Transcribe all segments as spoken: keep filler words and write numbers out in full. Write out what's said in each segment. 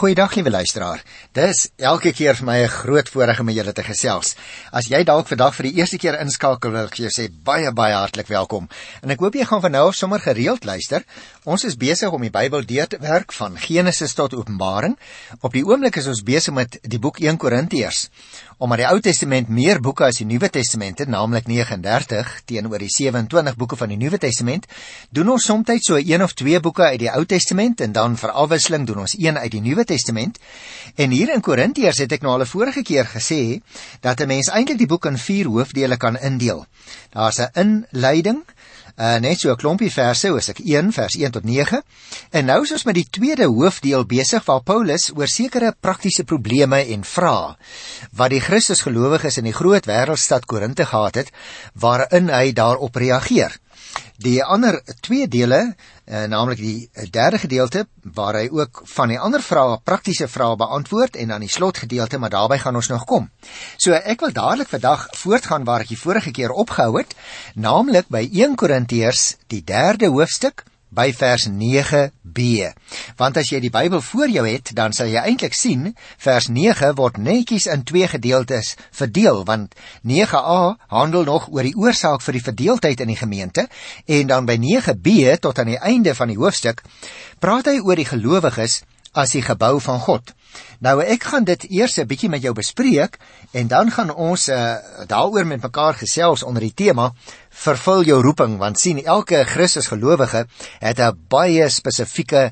Goeiedag, liewe luisteraar. Dis elke keer vir my 'n groot voorreg om met julle te gesels. As jy dalk vandag vir die eerste keer inskakel, wil ek jou sê baie baie hartlik welkom. En ek hoop jy gaan van nou af sommer gereeld luister. Ons is besig om die Bybel deur te werk van Genesis tot Openbaring. Op die oomblik is ons besig met die boek Eerste Korintiërs. Omdat die Ou Testament meer boeke as die Nuwe Testament het, naamlik negenendertig teenoor die sewe en twintig boeke van die Nuwe Testament, doen ons soms so een of twee boeke uit die Ou Testament en dan vir afwisseling doen ons een uit die Nuwe Testament. En hier in Korintiërs het ek nou al 'n vorige keer gesê dat 'n mens eintlik die boek in vier hoofdele kan indeel. Daar's 'n inleiding, Uh, net so 'n klompie verse, oor ek een, vers een tot nege, en nou is ons met die tweede hoofdeel besig waar Paulus oor sekere praktiese probleme en vrae wat die Christusgelowiges in die groot wêreldstad Korinthe gehad het, waarin hy daarop reageer. Die ander twee dele, eh, naamlik die derde gedeelte, waar hy ook van die ander vrae, praktiese vrae beantwoord, en dan die slotgedeelte, maar daarby gaan ons nog kom. So ek wil dadelik vandag voortgaan waar ek die vorige keer opgehou het, naamlik by Eerste Korintiërs, die derde hoofstuk, by vers nege b. Want as jy die Bybel voor jou het, dan sal jy eintlik sien, vers nege word netjies in twee gedeeltes verdeel, want nege a handel nog oor die oorsaak vir die verdeeldheid in die gemeente, en dan by nege b tot aan die einde van die hoofstuk, praat hy oor die gelowiges as die gebou van God. Nou ek gaan dit eers 'n bietjie met jou bespreek, en dan gaan ons uh, daaroor met mekaar gesels onder die tema, vervul jou roeping, want sien, elke Christusgelowige het 'n baie spesifieke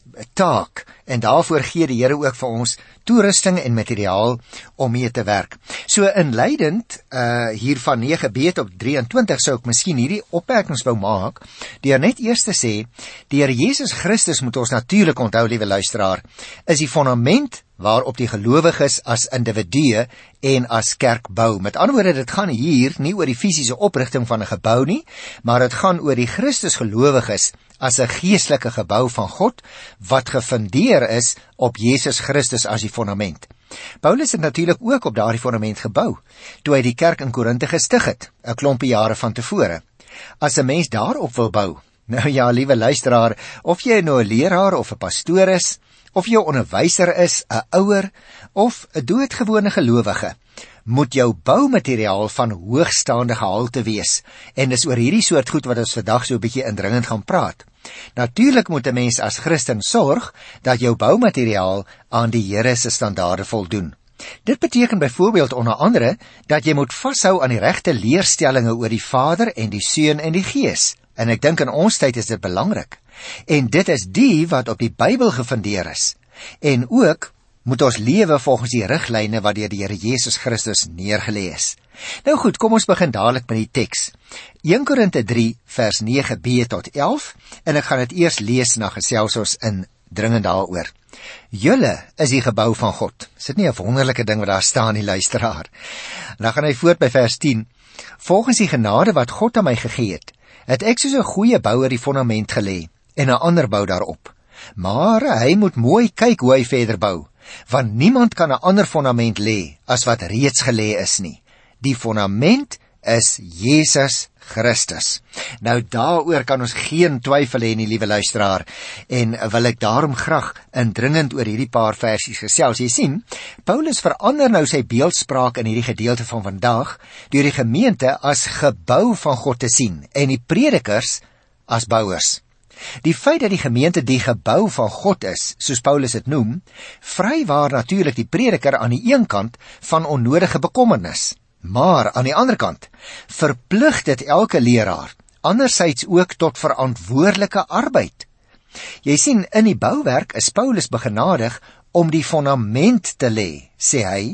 taak, en daarvoor gee die Here ook vir ons toerusting en materiaal om mee te werk. So inleidend, uh, hier van nege b tot drieëntwintig, sou ek miskien hierdie opmerkings wou maak, deur net eers te sê, die Here Jesus Christus moet ons natuurlik onthou, liewe luisteraar, is die fondament waarop die gelowiges as individue en as kerk bou. Met ander woorde, dit gaan hier nie oor die fisiese oprigting van 'n gebou nie, maar dit gaan oor die Christusgelowiges as 'n geestelike gebou van God, wat gefundeer is op Jesus Christus as die fondament. Paulus het natuurlik ook op daardie fondament gebou, toe hy die kerk in Korinthe gestig het, 'n klompie jare van tevore. As 'n mens daarop wil bou, nou ja, liewe luisteraar, of jy nou 'n leraar of 'n pastoor is, of jy 'n onderwyser is, 'n ouer, of 'n doodgewone gelowige, moet jou boumateriaal van hoogstaande gehalte wees. En dis oor hierdie soort goed wat ons vandag so 'n bietjie indringend gaan praat. Natuurlik moet 'n mens as Christen sorg dat jou boumateriaal aan die Here se standaarde voldoen. Dit beteken byvoorbeeld onder andere dat jy moet vashou aan die regte leerstellinge oor die Vader en die Seun en die Gees. En ek dink in ons tyd is dit belangrik. En dit is die wat op die Bybel gefundeer is. En ook moet ons lewe volgens die riglyne wat deur die Here Jesus Christus neergelê is. Nou goed, kom ons begin dadelik met die teks. Eerste Korinthe drie vers nege b tot elf, en ek gaan dit eers lees na gesels ons in dringend daaroor. Julle is die gebou van God. Is dit nie 'n wonderlike ding wat daar staan, die luisteraar? En dan gaan hy voort by vers tien. Volgens die genade wat God aan my gegee het, het ek soos 'n goeie bouer die fondament gelê en 'n ander bou daarop. Maar hy moet mooi kyk hoe hy verder bou, want niemand kan 'n ander fondament lê as wat reeds gelê is nie. Die fondament is Jesus Christus. Nou daaroor kan ons geen twyfel hê nie, liewe luisteraar, en wil ek daarom graag indringend oor hierdie paar versies gesels. Jy sien, Paulus verander nou sy beeldspraak in hierdie gedeelte van vandag deur die gemeente as gebou van God te sien en die predikers as bouers. Die feit dat die gemeente die gebou van God is, soos Paulus dit noem, vrywaar natuurlik die prediker aan die een kant van onnodige bekommernis, maar aan die ander kant verplig dit elke leraar anderzijds ook tot verantwoordelike arbeid. Jy sien, in die bouwerk is Paulus begenadig om die fondament te lê, sê hy,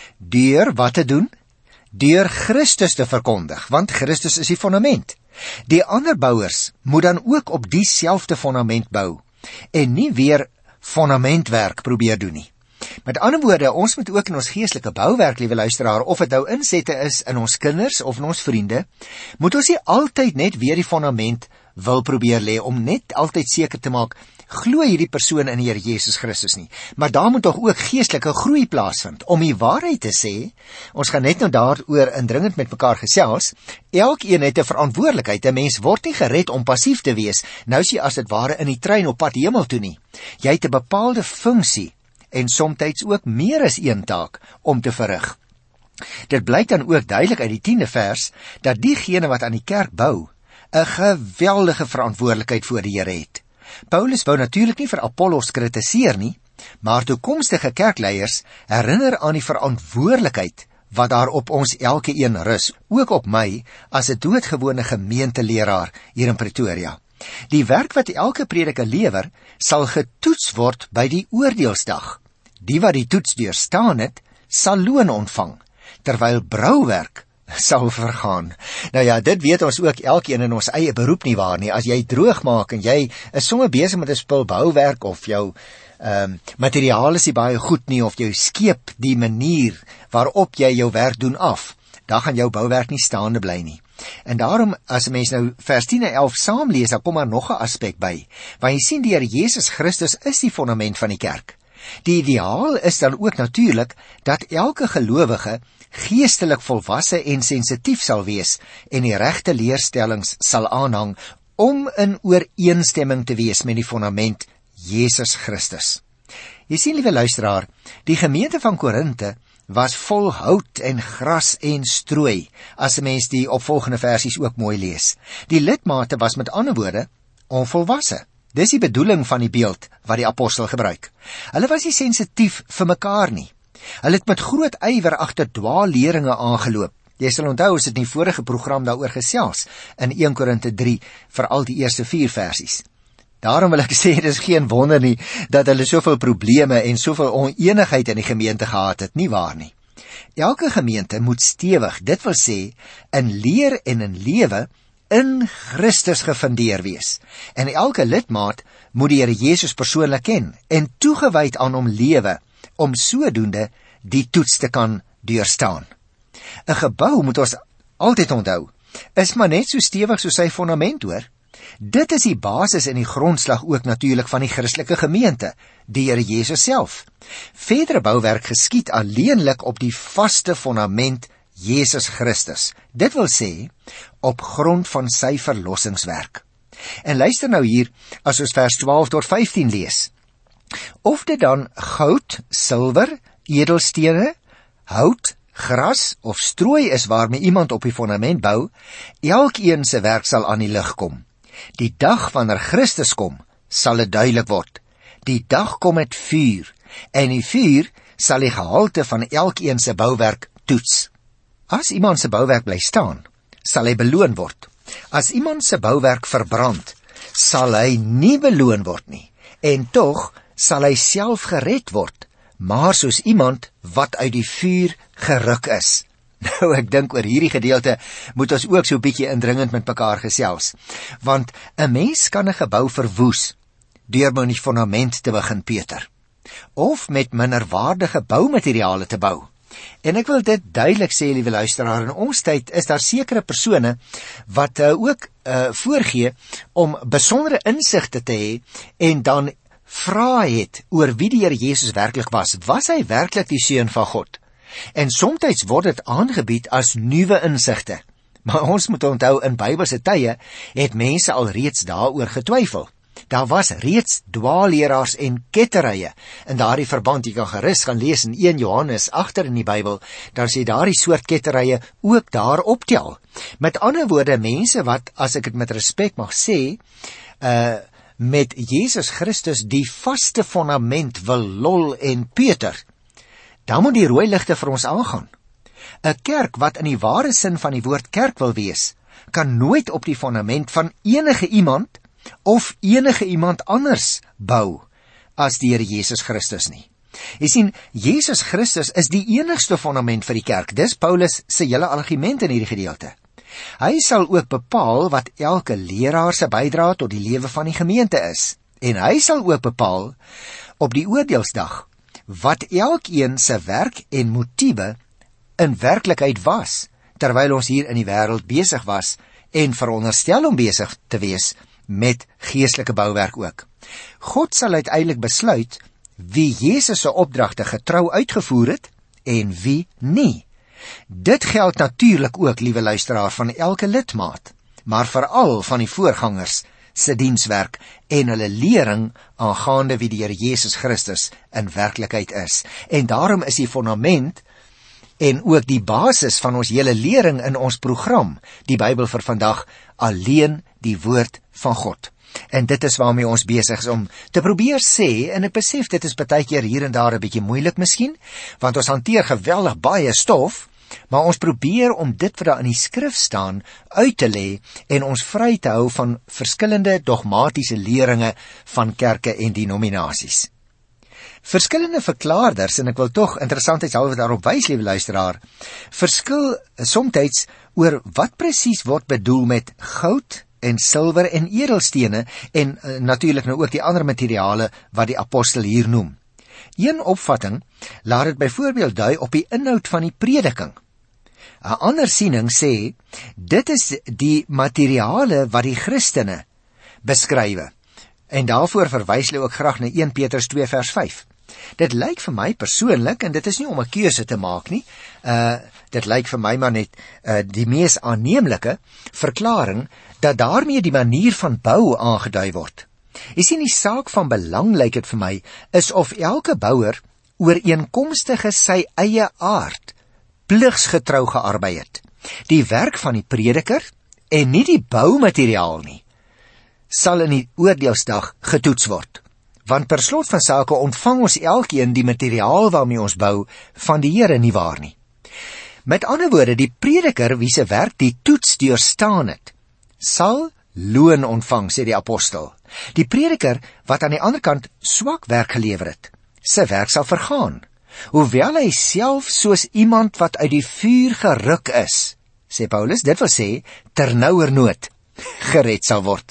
deur wat te doen? Deur Christus te verkondig, want Christus is die fondament. Die ander bouers moet dan ook op dieselfde fondament bou, en nie weer fondamentwerk probeer doen nie. Met ander woorde, ons moet ook in ons geestelike bouwerk, liewe luisteraar, of dit nou insette is in ons kinders of in ons vriende, moet ons nie altyd net weer die fondament wil probeer lê, om net altyd seker te maak, glo hierdie persoon in die Here Jesus Christus nie. Maar daar moet tog ook geestelike groei plaasvind. Om die waarheid te sê, ons gaan net nou daaroor indringend met mekaar gesels, elkeen het 'n verantwoordelikheid. 'n Mens word nie gered om passief te wees, nou is jy as dit ware in die trein op pad hemel toe nie. Jy het 'n bepaalde funksie en somtyds ook meer as een taak om te verrig. Dit blyk dan ook duidelik uit die tiende vers, dat diegene wat aan die kerk bou, 'n geweldige verantwoordelikheid voor die Here het. Paulus wou natuurlik nie vir Apollos kritiseer nie, maar toekomstige kerkleiers herinner aan die verantwoordelikheid wat daar op ons elke een rus, ook op my as 'n doodgewone gemeenteleraar hier in Pretoria. Die werk wat elke prediker lewer, sal getoets word by die oordeelsdag. Die wat die toets deurstaan het, sal loon ontvang, terwyl brouwerk sal vergaan. Nou ja, dit weet ons ook elkeen in ons eie beroep nie waar nie. As jy droog maak en jy is sommer besig met 'n spul bouwerk, of jou um, materiaal is nie baie goed nie, of jou skeep die manier waarop jy jou werk doen af, dan gaan jou bouwerk nie staande bly nie. En daarom, as 'n mens nou vers tien en elf saam lees, dan kom daar nog 'n aspek by, want jy sien die Here Jesus Christus is die fondament van die kerk. Die ideaal is dan ook natuurlik dat elke gelowige geestelik volwasse en sensitief sal wees en die regte leerstellings sal aanhang om in ooreenstemming te wees met die fondament Jesus Christus. Jy sien, liewe luisteraar, die gemeente van Korinthe was vol hout en gras en strooi, as 'n mens die opvolgende versies ook mooi lees. Die lidmate was met ander woorde onvolwasse. Dis die bedoeling van die beeld wat die apostel gebruik. Hulle was nie sensitief vir mekaar nie. Hulle het met groot ywer agter dwaalleringe aangeloop. Jy sal onthou, ons het in die vorige program daaroor gesels, in een Korinthe drie, veral die eerste vier versies. Daarom wil ek sê, dit is geen wonder nie, dat hulle soveel probleme en soveel oneenigheid in die gemeente gehad het, nie waar nie. Elke gemeente moet stewig, dit wil sê, in leer en in lewe, in Christus gefundeer wees. En elke lidmaat moet die Here Jesus persoonlik ken en toegewyd aan hom lewe, om sodoende die toets te kan deurstaan. 'n Gebou, moet ons altyd onthou, is maar net so stewig soos sy fondament, hoor. Dit is die basis en die grondslag ook natuurlik van die Christelike gemeente, die Here Jesus self. Verdere bouwerk geskied alleenlik op die vaste fondament Jesus Christus. Dit wil sê, op grond van sy verlossingswerk. En luister nou hier, as ons vers twaalf tot vyftien lees. Of dit dan goud, silwer, edelstene, hout, gras of strooi is waarmee iemand op die fondament bou, elkeen se werk sal aan die lig kom. Die dag wanneer Christus kom, sal dit duidelik word. Die dag kom met vuur, en die vuur sal die gehalte van elkeen se bouwerk toets. As iemand se bouwerk bly staan, sal hy beloon word. As iemand se bouwerk verbrand, sal hy nie beloon word nie, en tog sal hy self gered word, maar soos iemand wat uit die vuur geruk is. Nou, ek dink oor hierdie gedeelte moet ons ook so 'n bietjie indringend met mekaar gesels, want 'n mens kan 'n gebou verwoes deur met die fondament te begin peter, of met minderwaardige boumateriale te bou. En ek wil dit duidelik sê, liewe luisteraar, in ons tyd is daar sekere persone wat uh, ook uh, voorgee om besondere insigte te hê en dan vra het oor wie die Here Jesus werklik was. Was hy werklik die seun van God? En somtyds word dit aangebied as nuwe insigte. Maar ons moet onthou, in Bybelse tye het mense al reeds daaroor getwyfel. Daar was reeds dwaalleraars en ketterye. In daardie verband, jy kan gerus gaan lees in een Johannes agter in die Bybel, dan sê daardie soort ketterye ook daar optel. Met ander woorde, mense wat, as ek dit met respek mag sê, uh, met Jesus Christus die vaste fondament wil lol en peter, dan moet die rooi ligte vir ons aangaan. 'n Kerk wat in die ware sin van die woord kerk wil wees, kan nooit op die fondament van enige iemand of enige iemand anders bou as die Here Jesus Christus nie. Jy sien, Jesus Christus is die enigste fondament vir die kerk. Dis Paulus se hele argument in hierdie gedeelte. Hy sal ook bepaal wat elke leraar se bydrae tot die lewe van die gemeente is. En hy sal ook bepaal op die oordeelsdag wat elkeen se werk en motiewe in werklikheid was, terwyl ons hier in die wêreld besig was en veronderstel om besig te wees met geestelike bouwerk ook. God sal uiteindelik besluit wie Jesus se opdragte getrou uitgevoer het en wie nie. Dit geld natuurlik ook, liewe luisteraar, van elke lidmaat, maar veral van die voorgangers se dienswerk en hulle lering aangaande wie die Here Jesus Christus in werklikheid is. En daarom is die fondament en ook die basis van ons hele lering in ons program, die Bybel vir vandag, alleen die woord van God. En dit is waarmee ons besig is om te probeer sê, en ek besef dit is baie keer hier en daar 'n bietjie moeilik miskien, want ons hanteer geweldig baie stof, maar ons probeer om dit wat daar in die skrif staan uit te lê en ons vry te hou van verskillende dogmatiese leringe van kerke en denominasies. Verskillende verklaarders, en ek wil tog interessantheidshalwe daarop wys, liewe luisteraar, verskil somtyds oor wat presies word bedoel met goud en silwer en edelstene en uh, natuurlik nou ook die ander materiale wat die apostel hier noem. Een opvatting laat dit byvoorbeeld dui op die inhoud van die prediking. 'n Ander siening sê, dit is die materiale wat die Christene beskrywe. En daarvoor verwys hulle ook graag na Eerste Petrus twee vers vyf. Dit lyk vir my persoonlik, en dit is nie om 'n keuse te maak nie, uh, dit lyk vir my maar net uh, die mees aanneemlike verklaring, dat daarmee die manier van bou aangedui word. Jy sien, die saak van belang lyk dit vir my, is of elke bouer ooreenkomstige sy eie aard pligsgetrou gearbei het. Die werk van die prediker en nie die boumateriaal nie, sal in die oordeelsdag getoets word. Want per slot van sake ontvang ons elkeen die materiaal waarmee ons bou van die Here, nie waar nie. Met ander woorde, die prediker wie se werk die toets deurstaan het, sal loon ontvang, sê die apostel. Die prediker wat aan die ander kant swak werk gelewer het, sy werk sal vergaan, hoewel hy self soos iemand wat uit die vuur geruk is, sê Paulus, dit wil sê, ternouernood gered sal word.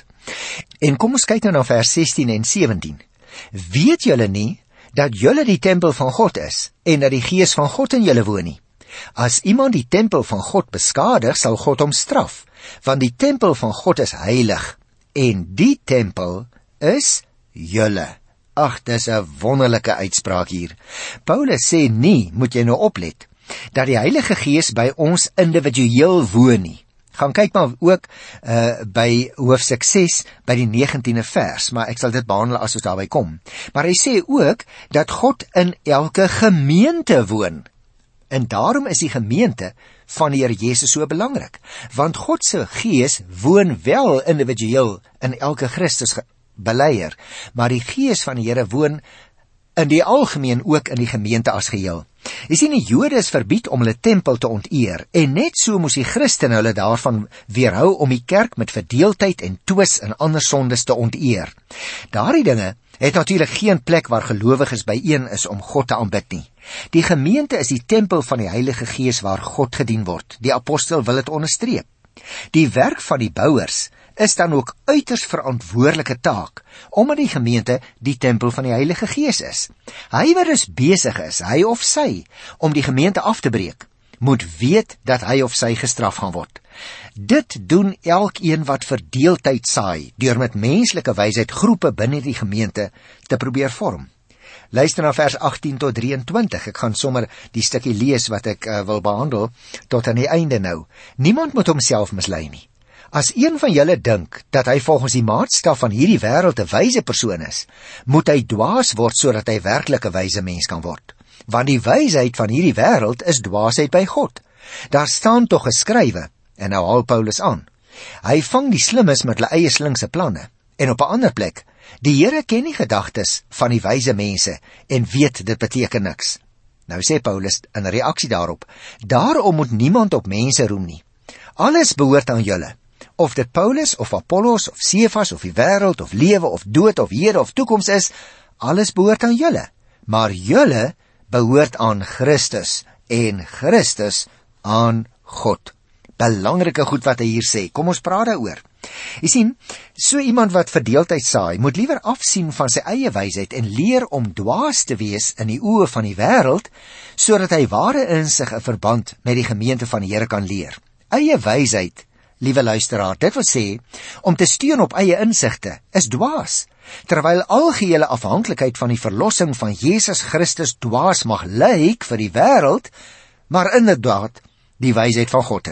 En kom ons kyk nou na vers sestien en sewentien. Weet julle nie, dat julle die tempel van God is, en dat die Gees van God in julle woon nie? As iemand die tempel van God beskadig, sal God hom straf, want die tempel van God is heilig, en die tempel is julle. Ag, dis 'n wonderlike uitspraak hier. Paulus sê nie, moet jy nou oplet, dat die Heilige Gees by ons individueel woon nie. Gaan kyk maar ook uh, by hoofstuk ses, by die negentiende vers, maar ek sal dit behandel as ons daarby kom. Maar hy sê ook, dat God in elke gemeente woon. En daarom is die gemeente van die Here Jesus so belangrik, want God se Gees woon wel individueel in elke Christus beleier, maar die Gees van die Here woon in die algemeen ook in die gemeente as geheel. Jy sien, die Jode is verbied om hulle tempel te onteer, en net so moes die Christene hulle daarvan weerhou om die kerk met verdeeldheid en twis en ander sondes te onteer. Daardie dinge het natuurlik geen plek waar gelowiges byeen is om God te aanbid nie. Die gemeente is die tempel van die Heilige Gees waar God gedien word. Die apostel wil dit onderstreep. Die werk van die bouers is dan ook uiters verantwoordelike taak, omdat die gemeente die tempel van die Heilige Gees is. Hy wat dus besig is, hy of sy, om die gemeente af te breek, moet weet dat hy of sy gestraf gaan word. Dit doen elkeen wat verdeeldheid saai, deur met menslike wysheid groepe binne die gemeente te probeer vorm. Luister na vers agttien tot drieëntwintig, ek gaan sommer die stukkie lees wat ek uh, wil behandel, tot aan die einde nou. Niemand moet homself mislei nie. As een van julle dink, dat hy volgens die maatstaf van hierdie wêreld 'n wyse persoon is, moet hy dwaas word, sodat hy werklik 'n wyse mens kan word. Want die wysheid van hierdie wêreld is dwaasheid by God. Daar staan tog geskrywe, en nou haal Paulus aan, hy vang die slimmes met hulle eie slinkse planne. En op 'n ander plek, die Here ken die gedagtes van die wyse mense, en weet dit beteken niks. Nou sê Paulus in reaksie daarop, daarom moet niemand op mense roem nie. Alles behoort aan julle. Of dit Paulus, of Apollos, of Cephas, of die wêreld, of lewe, of dood, of hede, of toekoms is, alles behoort aan julle. Maar julle behoort aan Christus, en Christus aan God. Belangrike goed wat hy hier sê, kom ons praat daaroor. Jy sien, so iemand wat verdeeldheid saai, moet liewer afsien van sy eie wysheid en leer om dwaas te wees in die oë van die wêreld, sodat hy ware insig 'n verband met die gemeente van die Here kan leer. Eie wysheid, liewe luisteraar, dit wil sê, om te steun op eie insigte, is dwaas, terwyl algehele afhanklikheid van die verlossing van Jesus Christus dwaas mag lyk vir die wêreld, maar inderdaad die wysheid van God is.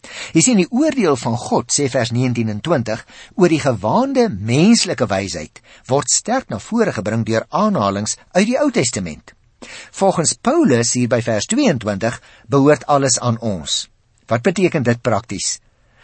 Jy sien, die oordeel van God, sê vers negentien en twintig, oor die gewaande menslike wysheid, word sterk na vore gebring deur aanhalings uit die Ou Testament. Volgens Paulus hier by vers tweeëntwintig, behoort alles aan ons. Wat beteken dit prakties?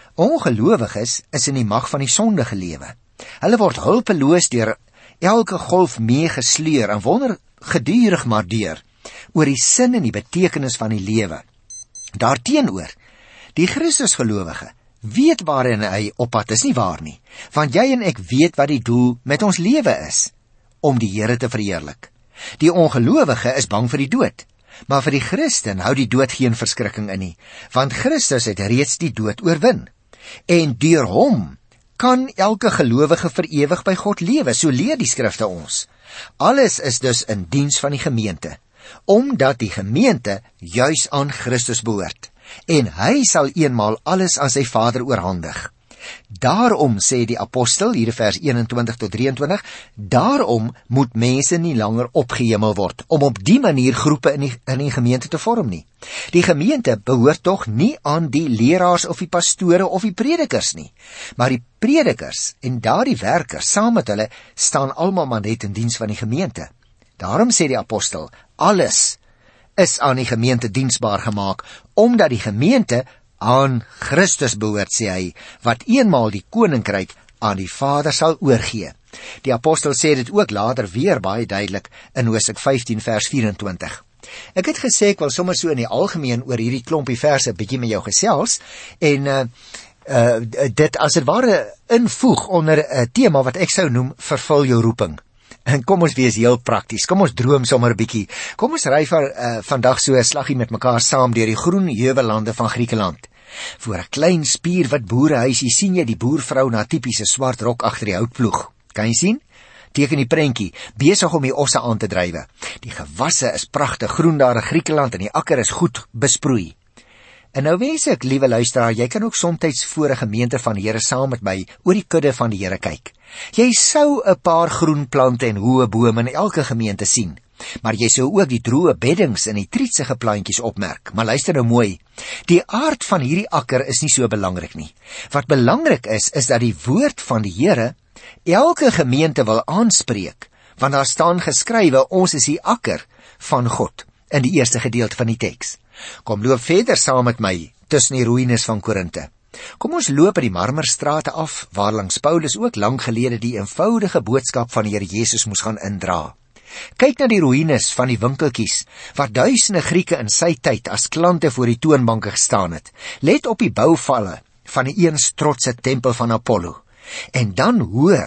Ongelowiges is in die mag van die sondige lewe. Hulle word hulpeloos deur elke golf meegesleur en wonder gedurig maar deur oor die sin en die betekenis van die lewe. Daarteenoor, die Christusgelowige weet waarin hy op pad is, nie waar nie, want jy en ek weet wat die doel met ons lewe is, om die Here te verheerlik. Die ongelowige is bang vir die dood, maar vir die Christen hou die dood geen verskrikking in nie, want Christus het reeds die dood oorwin. En deur hom kan elke gelowige vir ewig by God lewe, so leer die skrifte ons. Alles is dus in diens van die gemeente, omdat die gemeente juis aan Christus behoort, en hy sal eenmaal alles aan sy Vader oorhandig. Daarom, sê die apostel, hier vers eenentwintig tot drieëntwintig, daarom moet mense nie langer opgehemel word, om op die manier groepe in die, in die gemeente te vorm nie. Die gemeente behoort tog nie aan die leraars of die pastore of die predikers nie, maar die predikers en daardie werkers, saam met hulle, staan almal maar net in diens van die gemeente. Daarom sê die apostel, alles is aan die gemeente diensbaar gemaak, omdat die gemeente aan Christus behoort, sê hy, wat eenmaal die koninkryk aan die Vader sal oorgee. Die apostel sê dit ook later weer baie duidelik in Hosea vyftien vers vyf-en-twintig. Ek het gesê ek wil sommer so in die algemeen oor hierdie klompie verse bietjie met jou gesels en uh, uh, dit as dit ware invoeg onder 'n tema wat ek sou noem vervul jou roeping. En kom ons wees heel prakties, kom ons droom sommer 'n bietjie. Kom ons ry van uh, vandag so 'n slaggie met mekaar saam deur die groen heuwellande van Griekeland. Voor 'n klein spierwit boerehuisie sien jy die boervrou na tipiese swart rok agter die houtploeg. Kan jy sien? Teken die prentjie, besig om die osse aan te drywe. Die gewasse is pragtig groen daar in Griekeland en die akker is goed besproei. En nou wens ek, liewe luisteraar, jy kan ook soms voor 'n gemeente van die Here saam met my oor die kudde van die Here kyk. Jy sou 'n paar groen plante en hoë bome in elke gemeente sien, maar jy sou ook die droë beddings en die trietsige plantjies opmerk. Maar luister nou mooi, die aard van hierdie akker is nie so belangrik nie. Wat belangrik is, is dat die woord van die Here elke gemeente wil aanspreek, want daar staan geskrywe, ons is die akker van God, in die eerste gedeelte van die teks. Kom loop verder saam met my tussen die ruïnes van Korinthe. Kom ons loop by die marmerstrate af, waar langs Paulus ook lang gelede die eenvoudige boodskap van die Here Jesus moes gaan indra. Kyk na die ruïnes van die winkeltjies, waar duisende Grieke in sy tyd as klante voor die toonbanke gestaan het. Let op die bouvalle van die eens trotse tempel van Apollo. En dan hoor,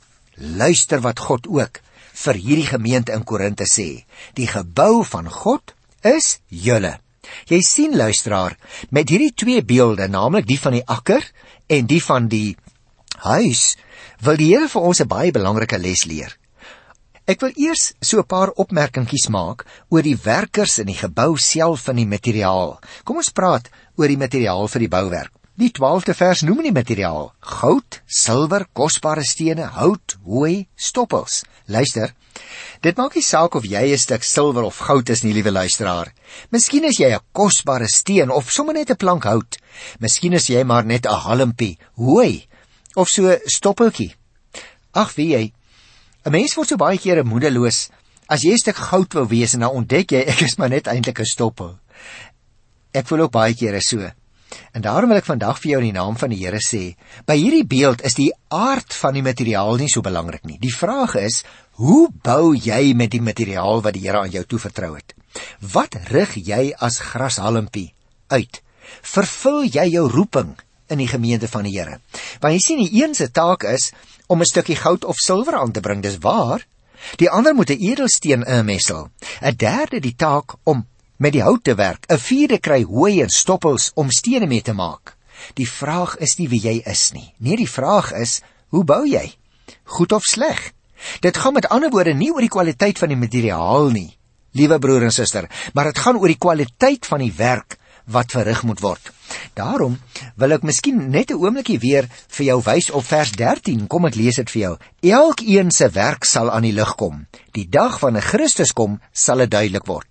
luister wat God ook vir hierdie gemeente in Korinthe sê. Die gebou van God is julle. Jy sien, luisteraar, met hierdie twee beelde, naamlik die van die akker en die van die huis, wil die Here vir ons 'n baie belangrike les leer. Ek wil eers so 'n paar opmerkingies maak oor die werkers in die gebou self en die materiaal. Kom ons praat oor die materiaal vir die bouwerk. Die twaalfde vers noem die materiaal: goud, silwer, kosbare stene, hout, hooi, stoppels. Luister, dit maak nie saak of jy 'n stuk silwer of goud is nie, liewe luisteraar. Miskien is jy 'n kosbare steen of sommer net 'n plank hout. Miskien is jy maar net 'n halmpie, hooi of so stoppeltjie. Ag, wie jy, 'n mens word so baie kere moedeloos as jy 'n stuk goud wou wees en dan ontdek jy ek is maar net eintlik 'n stoppel. Ek voel ook baie kere so. En daarom wil ek vandag vir jou in die naam van die Here sê, by hierdie beeld is die aard van die materiaal nie so belangrik nie. Die vraag is, hoe bou jy met die materiaal wat die Here aan jou toevertrou het? Wat rig jy as grashalmpie uit? Vervul jy jou roeping in die gemeente van die Here? Want jy sien, die een se taak is om 'n stukkie goud of silwer aan te bring, dis waar. Die ander moet 'n edelsteen inmessel. 'n Derde die taak om met die hout te werk, 'n vierde kry hooi en stoppels om stene mee te maak. Die vraag is nie wie jy is nie. Nee, die vraag is, hoe bou jy? Goed of sleg? Dit gaan met ander woorde nie oor die kwaliteit van die materiaal nie, liewe broer en suster, maar dit gaan oor die kwaliteit van die werk wat verrig moet word. Daarom wil ek miskien net 'n oombliekie weer vir jou wys op vers dertien. Kom ek lees dit vir jou. Elkeen se werk sal aan die lig kom. Die dag wanneer Christus kom, sal dit duidelik word.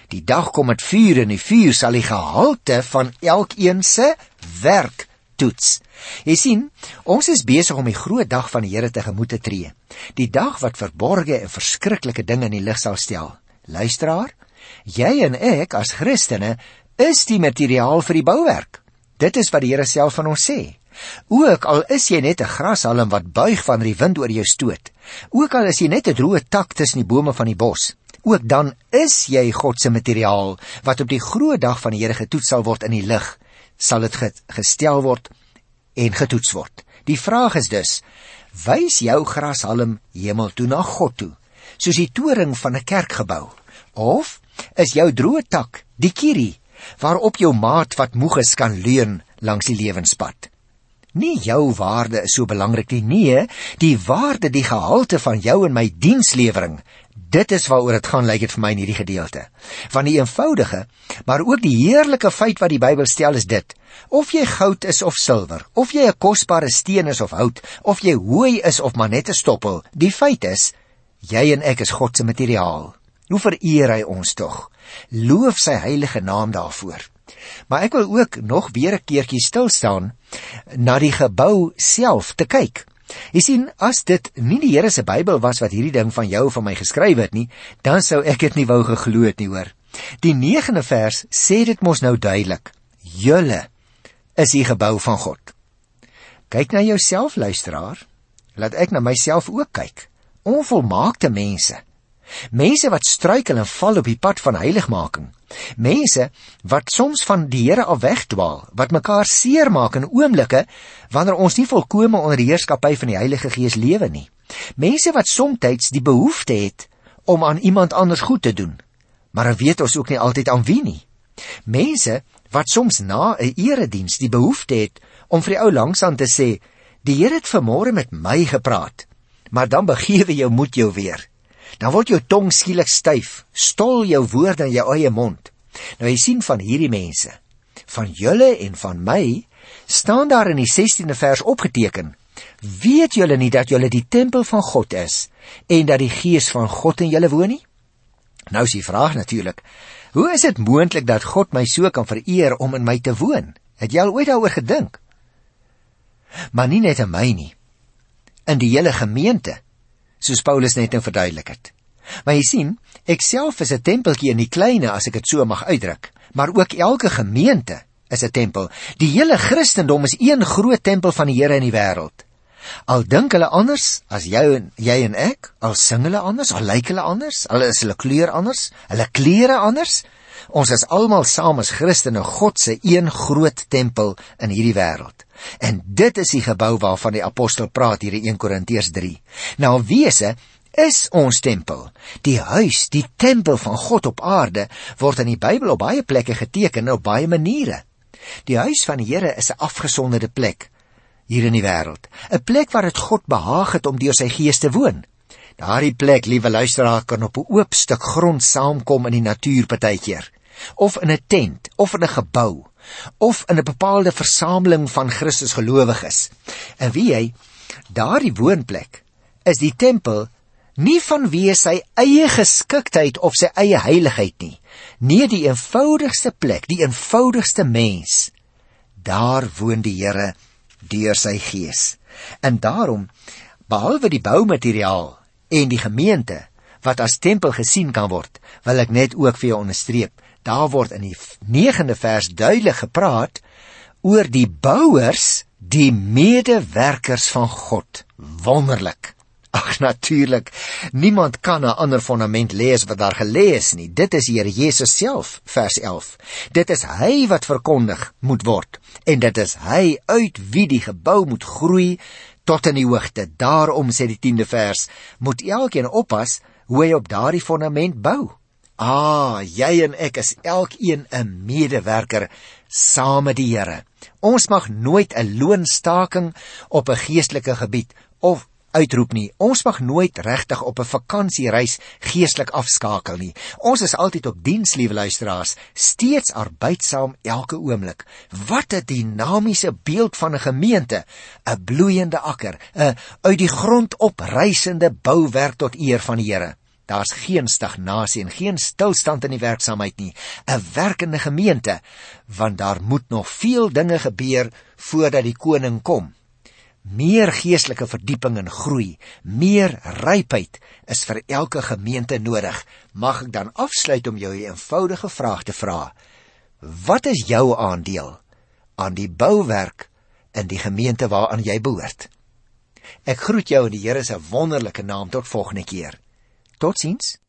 Die dag kom met vuur en die vuur sal die gehalte van elkeen se werk toets. Jy sien, ons is besig om die groot dag van die Here tegemoet te tree. Die dag wat verborge en verskriklike dinge in die lig sal stel. Luisteraar, jy en ek as Christene is die materiaal vir die bouwerk. Dit is wat die Here self van ons sê. Ook al is jy net 'n grashalm wat buig wanneer die wind oor jou stoot. Ook al is jy net 'n droë tak tussen die bome van die bos. Ook dan is jy God se materiaal wat op die groot dag van die Here getoets sal word in die lig. Sal dit gestel word en getoets word. Die vraag is dus, wys jou grashalm hemel toe na God toe, soos die toring van 'n kerkgebou? Of is jou droë tak die kierie waarop jou maat wat moeg is kan leun langs die lewenspad? Nie jou waarde is so belangrik nie, nee, die waarde, die gehalte van jou en my dienslewering, dit is waaroor dit gaan, lyk dit vir my in hierdie gedeelte. Want die eenvoudige, maar ook die heerlike feit wat die Bybel stel is dit: of jy goud is of silwer, of jy 'n kosbare steen is of hout, of jy hooi is of maar net 'n stoppel, die feit is, jy en ek is God se materiaal. Hoe vereer hy ons tog? Loof sy heilige naam daarvoor. Maar ek wil ook nog weer 'n keertjie stil staan na die gebou self te kyk. Jy sien, as dit nie die Here se Bybel was wat hierdie ding van jou van my geskryf het nie, dan sou ek dit nie wou geglo het nie, hoor. Die negende vers sê dit mos nou duidelik: julle is die gebou van God. Kyk na jouself, luisteraar. Laat ek na myself ook kyk. Onvolmaakte mense. Mense wat struikel en val op die pad van heiligmaking. Mense wat soms van die Here af wegdwaal, wat mekaar seermaak in oomblikke wanneer ons nie volkome onder die heerskappy van die Heilige Gees lewe nie. Mense wat somtyds die behoefte het om aan iemand anders goed te doen, maar dan weet ons ook nie altyd aan wie nie. Mense wat soms na 'n erediens die behoefte het om vir die ou langsaan te sê: die Here het vanmôre met my gepraat, maar dan begewe jou moed jou weer. Dan word jou tong skielik styf, stol jou woorde in jou eie mond. Nou jy sien, van hierdie mense, van julle en van my, staan daar in die sestiende vers opgeteken: weet julle nie dat julle die tempel van God is, en dat die Gees van God in julle woon nie? Nou is die vraag natuurlik, hoe is dit moontlik dat God my so kan vereer om in my te woon? Het jy al ooit daaroor gedink? Maar nie net in my nie, in die hele gemeente, soos Paulus net nou verduidelik het. Maar jy sien, ek self is 'n tempeltjie in die kleine, as ek dit so mag uitdruk, maar ook elke gemeente is 'n tempel. Die hele Christendom is een groot tempel van die Here in die wêreld. Al dink hulle anders as jy en, jy en ek, al sing hulle anders, al lyk hulle anders, al is hulle kleur anders, hulle klere anders, ons is almal saam as Christene God se een groot tempel in hierdie wêreld. En dit is die gebou waarvan die apostel praat hier in Eerste Korintiërs drie. Nou wese is ons tempel. Die huis, die tempel van God op aarde, word in die Bybel op baie plekke geteken en op baie maniere. Die huis van die Here is 'n afgesonderde plek hier in die wêreld. 'n Plek waar dit God behaag het om deur sy Gees te woon. Daardie plek, liewe luisteraar, kan op 'n oop stuk grond saamkom in die natuur partykeer, of in 'n tent, of in 'n gebou, of in 'n bepaalde versameling van Christus gelowiges. En wie jy, daardie woonplek is die tempel nie vanweë sy eie geskiktheid of sy eie heiligheid nie. Nee, die eenvoudigste plek, die eenvoudigste mens, daar woon die Here deur sy Gees. En daarom, behalwe die boumateriaal en die gemeente wat as tempel gesien kan word, wil ek net ook vir jou onderstreep, daar word in die negende vers duidelik gepraat oor die bouers, die medewerkers van God. Wonderlik. Ag, natuurlik, niemand kan 'n ander fondament lê as wat daar gelê is nie. Dit is die Here Jesus self, vers elf. Dit is hy wat verkondig moet word, en dit is hy uit wie die gebou moet groei tot in die hoogte. Daarom, sê die tiende vers, moet elkeen oppas hoe hy op daardie fondament bou. Ah, jy en ek is elkeen 'n medewerker saam met die Here. Ons mag nooit 'n loonstaking op 'n geestelike gebied of uitroep nie. Ons mag nooit regtig op 'n vakansiereis geestelik afskakel nie. Ons is altyd op diens, liewe luisteraars, steeds arbeidsaam elke oomblik. Wat 'n dinamiese beeld van 'n gemeente, 'n bloeiende akker, 'n uit die grond oprysende bouwerk tot eer van die Here. Daar's geen stagnasie en geen stilstand in die werksaamheid nie. 'n Werkende gemeente, want daar moet nog veel dinge gebeur voordat die koning kom. Meer geestelike verdieping en groei, meer rypheid is vir elke gemeente nodig. Mag ek dan afsluit om jou 'n eenvoudige vraag te vra? Wat is jou aandeel aan die bouwerk in die gemeente waaraan jy behoort? Ek groet jou in die Here se wonderlike naam tot volgende keer. Totsiens.